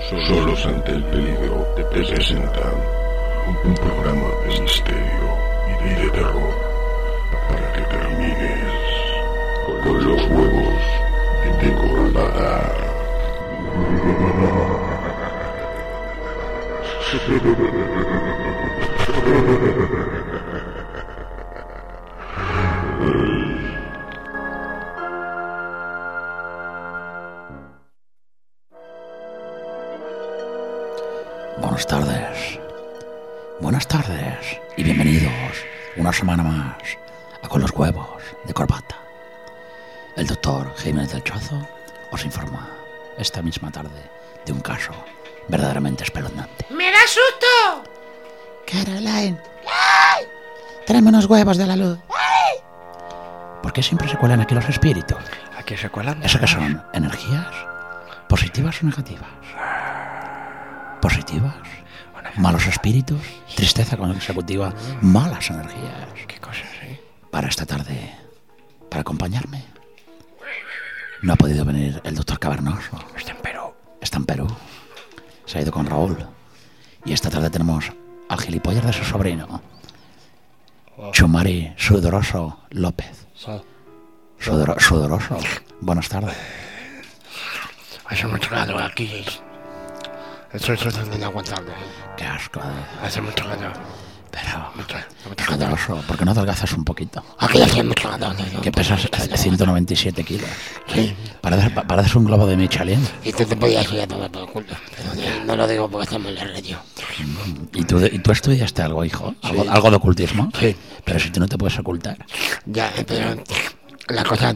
Solos ante el peligro te presentan un programa de misterio y de terror para que termines con los huevos de corbata. Buenas tardes y bienvenidos una semana más a Con los Huevos de Corbata. El doctor Jiménez del Chozo os informa esta misma tarde de un caso verdaderamente espeluznante. ¡Me da susto! Caroline, ¡ay! Tráeme unos huevos de la luz. ¡Ay! ¿Por qué siempre se cuelan aquí los espíritus? ¿Aquí se cuelan? ¿Eso qué son? ¿Energías? ¿Positivas o negativas? ¿Positivas? Malos espíritus, tristeza consecutiva, malas energías. ¿Qué cosas, Para esta tarde, para acompañarme, no ha podido venir el doctor Cavernoso. Está en Perú. Está en Perú. Se ha ido con Raúl. Y esta tarde tenemos al gilipollas de su sobrino, Chumari Sudoroso López. Sudoroso. Buenas tardes. Hace mucho calor aquí. Esto es inaguantable. Qué asco. Hace mucho calor. Pero, Mucho sudoroso, ¿por qué no adelgazas un poquito? Aquí hace mucho calor. Que pesas 197 kilos. Sí. Pareces un globo de Michelin. Y tú te podías ir a tomar por el culo. No lo digo porque estamos en la radio. ¿Y tú estudiaste algo, hijo? ¿Algo de ocultismo? Sí. Pero si tú no te puedes ocultar. Ya, pero la cosa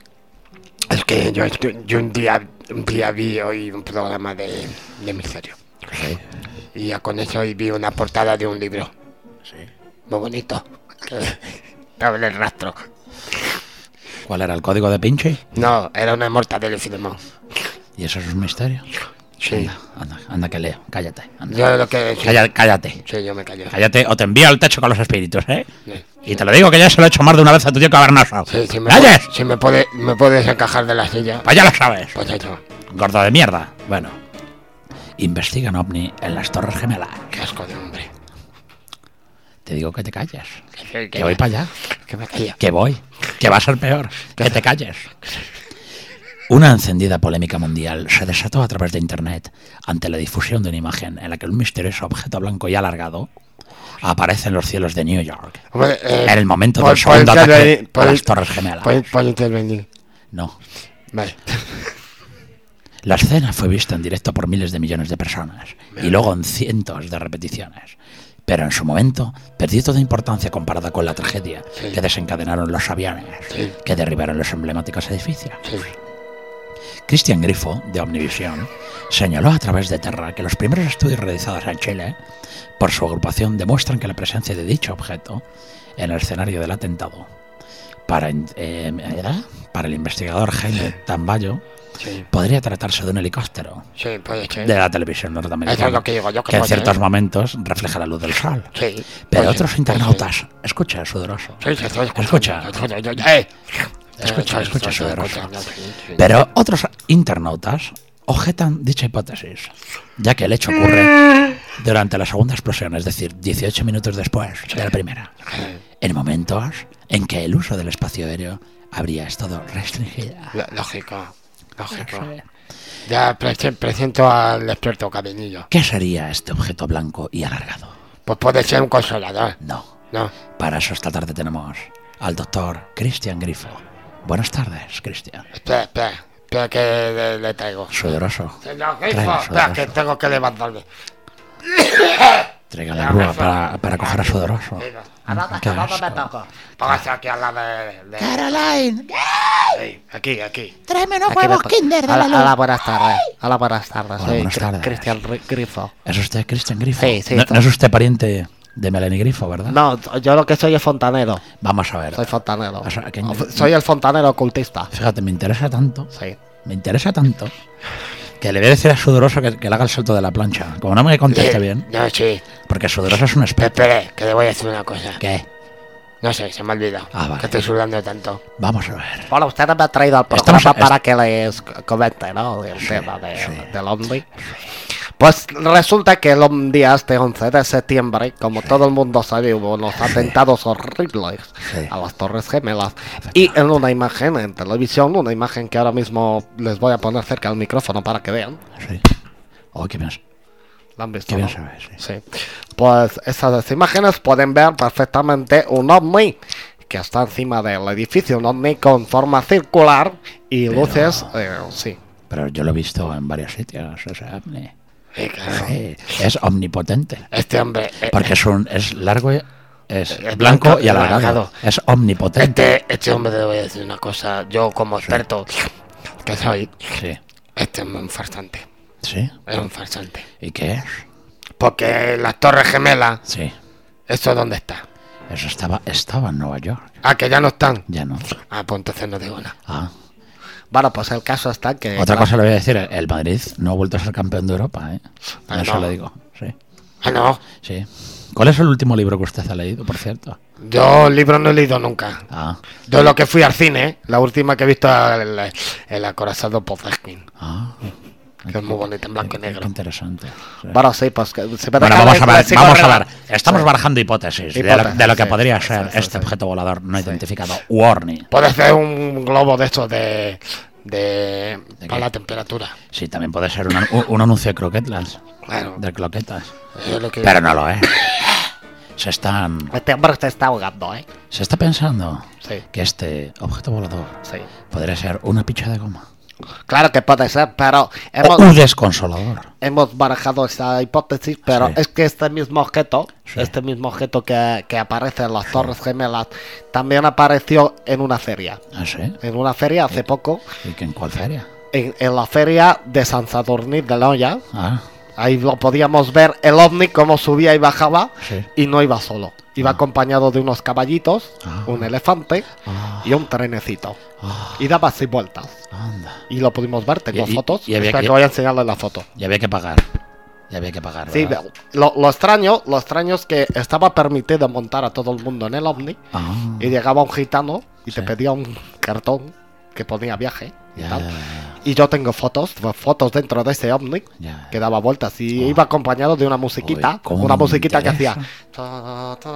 es que yo un día vi hoy un programa de misterio. Sí. Y ya con eso hoy vi una portada de un libro. Sí. Muy bonito. Estaba en el rastro. ¿Cuál era el código de Pinche? No, era una mortadela de Filemón. ¿Y eso es un misterio? Sí. Anda que leo. Cállate. Anda. Yo lo que... Sí. Cállate. Sí, yo me callo. Cállate o te envío al techo con los espíritus, ¿eh? Sí. Y te lo digo que ya se lo he hecho más de una vez a tu tío Cavernoso. Sí, si ¿Calles? me puedes encajar de la silla. Pues ya lo sabes. Pues eso. Gordo de mierda. Bueno. Investigan ovni en las Torres Gemelas. Qué asco de hombre. Te digo que te calles. Que Que voy para allá. Que me callo. Que voy. Que va a ser peor. Que te calles. Una encendida polémica mundial se desató a través de Internet ante la difusión de una imagen en la que un misterioso objeto blanco y alargado aparece en los cielos de New York. Hombre, En el momento del segundo ataque a las Torres Gemelas. Puedo intervenir. No. Vale. La escena fue vista en directo por miles de millones de personas y luego en cientos de repeticiones. Pero en su momento perdió toda importancia comparada con la tragedia que desencadenaron los aviones que derribaron los emblemáticos edificios. Sí. Cristian Grifo, de Omnivisión, señaló a través de Terra que los primeros estudios realizados en Chile por su agrupación demuestran que la presencia de dicho objeto en el escenario del atentado para el investigador Jaime Tamballo podría tratarse de un helicóptero Sí, puede ser. de la televisión norteamericana, Eso es lo que digo yo, que en puede ciertos ser. momentos refleja la luz del sol. Sí. Pero puede otros ser, internautas, escucha, sudoroso, puede ser. Sí, estoy Escucha. Escucha, sudoroso. Pero otros internautas objetan dicha hipótesis, ya que el hecho ocurre durante la segunda explosión, es decir, 18 minutos después de la primera, en momentos en que el uso del espacio aéreo habría estado restringido. Lógico. Ya presento al experto Cabinillo. ¿Qué sería este objeto blanco y alargado? Pues puede ser un consolador. No. No. Para eso esta tarde tenemos al doctor Cristian Grifo. Buenas tardes, Cristian. Espera que le traigo. Sudoroso. Señor Traiga, Grifo, espera sudoroso. que tengo que levantarme. Traiga la grúa para coger a Sudoroso. Qué asco. Póngase aquí al lado de... Caroline, Sí, aquí. tráeme unos huevos Kinder de la luz. Hola, buenas tardes. Hola, buenas tardes. Hola, Soy buenas tardes. Cristian Grifo. ¿Es usted Cristian Grifo? Sí, No es usted pariente de Melanie Grifo, ¿verdad? No, yo lo que soy es fontanero. Vamos a ver. Soy fontanero. O sea, que- Soy el fontanero ocultista. Fíjate, me interesa tanto Sí. que le voy a decir a Sudoroso que le haga el salto de la plancha. Como no me conteste bien, No, sí. porque Sudoroso es un experto. Espere, que le voy a decir una cosa. ¿Qué? No sé, se me ha olvidado. Ah, vale. Que estoy sudando tanto. Vamos a ver. Bueno, usted me ha traído al Estamos programa a- para que les comente, ¿no? El tema del ovni. Pues resulta que el día 11 de septiembre, como todo el mundo sabe, hubo unos atentados horribles Sí. a las Torres Gemelas. Y en una imagen en televisión, una imagen que ahora mismo les voy a poner cerca del micrófono para que vean. Sí. Oh, qué bien. ¿La han visto? Qué bien ¿no? se ve, sí. Sí. Pues esas imágenes pueden ver perfectamente un ovni que está encima del edificio, un ovni con forma circular y Pero- luces, sí. Pero yo lo he visto en varios sitios, ese ovni. Sí, claro. Sí, es omnipotente. Este hombre. Porque es largo, es Es blanco blanco y y alargado. alargado. Es omnipotente. Este hombre, te voy a decir una cosa. Yo, como experto que soy, Sí. este es un farsante. ¿Sí? Es un farsante. ¿Y qué es? Porque las Torres Gemelas, Sí. ¿eso dónde está? Eso estaba en Nueva York. Ah, que ya no están. Ya no. Ah, pues entonces no digo nada. Ah. Bueno, pues el caso está que... Otra cosa le voy a decir, el Madrid no ha vuelto a ser campeón de Europa, ¿eh? Ah, Eso no. le digo, sí. Ah, no. Sí. ¿Cuál es el último libro que usted ha leído, por cierto? Yo libros no he leído nunca. Ah, Yo lo que fui al cine, la última que he visto es el acorazado Potemkin, ah. que es muy bonito, en blanco y Qué negro. interesante. Sí. Bueno, sí, pues... Que, si me Bueno, dejan, vamos a ver, les sigo vamos a rela- ver. Estamos Sí. barajando hipótesis, Hipótesis, de lo que sí. podría Sí, ser sí, este sí. objeto volador no identificado, Warning. Puede ser un globo de estos de qué? para la temperatura. Sí, también puede ser un anuncio de Croquetlands, Claro. de croquetas. Es lo que- Pero no lo es. Se Este hombre se está ahogando, ¿eh? está pensando Sí, que este objeto volador sí. podría ser una picha de goma. Claro que puede ser, pero O hemos, un desconsolador. hemos barajado esa hipótesis, pero Sí. es que este mismo objeto, Sí. que aparece en las Torres Gemelas, también apareció en una feria. ¿Ah, sí? En una feria hace poco, ¿Y que en cuál feria? en la feria de San Sadurní de Loya. Ah, Ahí lo podíamos ver el ovni cómo subía y bajaba, sí. y no iba solo. Iba acompañado de unos caballitos, Ah. un elefante Ah, y un trenecito. ah, Y daba así vueltas. anda. Y lo pudimos ver, tengo Y- y- fotos. y había Espera que- que voy a enseñarles la foto. Y había que pagar. Y había que pagar, Sí, ¿verdad? lo extraño es que estaba permitido montar a todo el mundo en el ovni Ah, y llegaba un gitano y te Sí. pedía un cartón que ponía viaje y ya, tal. ya, Y yo tengo fotos dentro de ese ovni ya. que daba vueltas y Oh. iba acompañado de una musiquita, Uy, cómo una me musiquita que hacía. interesa.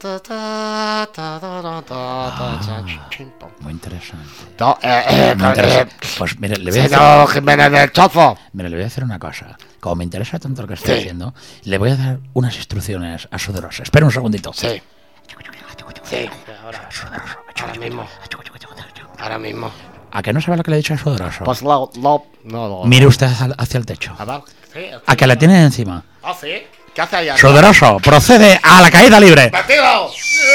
Muy interesante. No, Muy interesante. Pues mire, le voy a decir... Señor Jiménez del Chozo. Mire, le voy a decir una cosa. Como me interesa tanto lo que estoy Sí. haciendo, le voy a dar unas instrucciones a Sudoroso. Espera un segundito. Sí. Sí, ahora mismo. Ahora mismo. ¿A que no sabe lo que le he dicho a Sudoroso? pues no. Mire usted hacia el techo. A ver, sí, ¿A que le tiene encima? Ah, sí. ¿Qué hace allá? Sudoroso, procede a la caída libre. ¡Batido!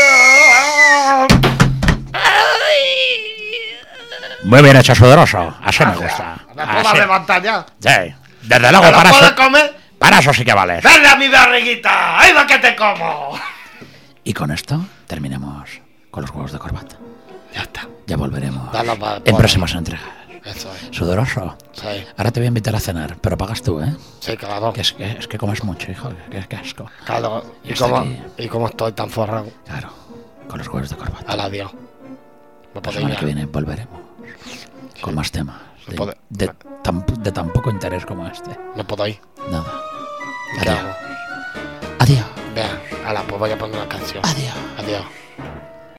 Muy bien hecho, Sudoroso. Así me gusta. ¿Me puedo Así. levantar ya? Sí. Desde luego, ¿Me lo para puedo eso, comer? para eso sí que vale. ¡Dale a mi barriguita! ¡Ahí va que te como! Y con esto terminamos con los huevos de corbata. Ya está. Ya volveremos Dale, en próximas entregas. Eso es. Sudoroso, Sí, ahora te voy a invitar a cenar, pero pagas tú, ¿eh? sí, claro. Que es que comes mucho, hijo. Que asco. Claro. Y hasta aquí. ¿Y cómo estoy tan forrado? Claro, con los huevos de corbata. Al adiós. No La podéis semana ya. que viene volveremos con más temas puede- de tan poco interés como este. No podéis. Nada. ¿Qué Adiós. hago? Adiós. Vea, ala, pues voy a poner una canción. Adiós. Adiós.